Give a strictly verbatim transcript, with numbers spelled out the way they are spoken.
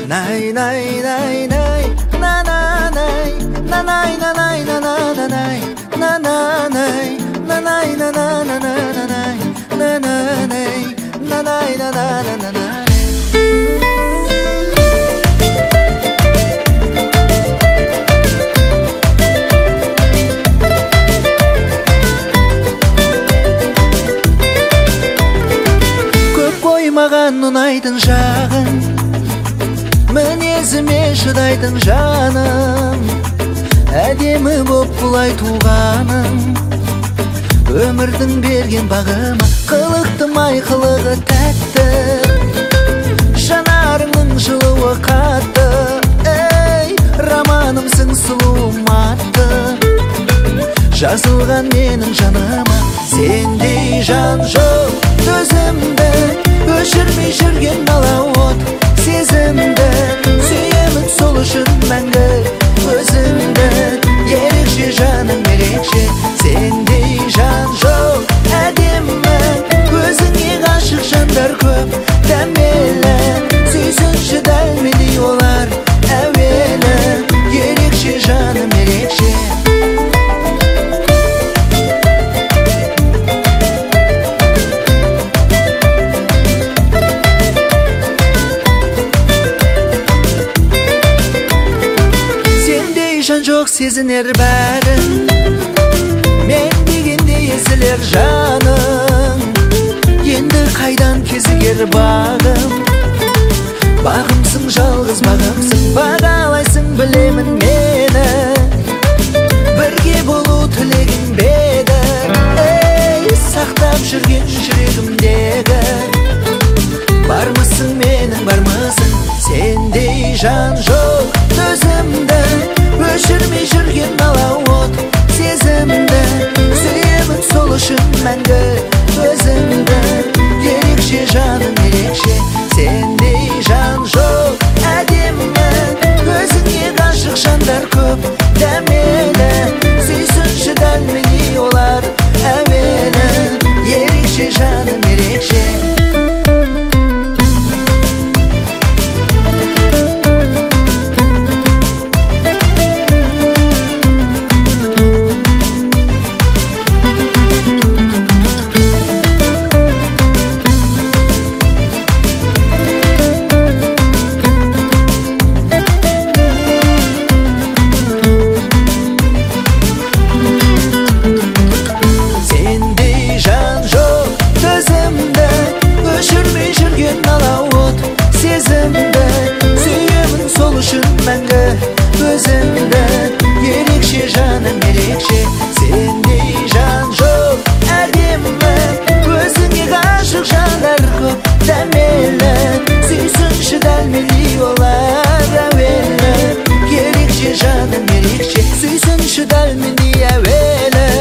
Nay nay nay nay na na nay na nay na nay na na na nay na na nay na nay na na na na na nay na na nay na nay na na na na na. Маған ұнайтын жағың, мінезіме шыдайтын жаным, әдемі боп бұлай туғаның, өмірдің берген бағыма қылықтымай қылығы тәтті, жанарыңның жылуы қатты, ей, романымсың сұлуым атты, жазылған менің жаныма сендей жан жоқ. Төзімді өшірмей жүрген алауыт сезімді, сүйемін сол үшін мәңгі өзіңді. Ерекше жаным ерекше, сендей жан жоқ. Әдемі өзіңе ғашық жандар көп, дәмелі сүйсінші дәлмелей олар әуелі. Ерекше жаным ерекше. Жан жоқ сезінер бәрін, мен дегенде езілер жаның. Енді қайдан кезігер бағым, бағымсың жалғыз бағымсың, бағалайсың білемін мені, бірге болу тілегім беді. Ей, сақтап жүрген жүрегімдегі, бармысың менің бармысың, сендей жан жоқ. Төзімді өшірмей жүрген алауыт сезімді, сүйемін сол үшін мәңгі өзіңді. Ерекше жаным ерекше, сендей жан жоқ. Әдемі өзіңе ғашық жандар көп, дәмелі сүйсінші дәлмелей олар әуелі. Ерекше жаным ерекше. Өзіңді, ерекше жаным ерекше, сендей жан жоқ. Әдемі өзіңе ғашық жандар көп, дәмелі сүйсінші дәлмелей олар әуелі. Ерекше жаным ерекше, сүйсінші дәлмелей әуелі.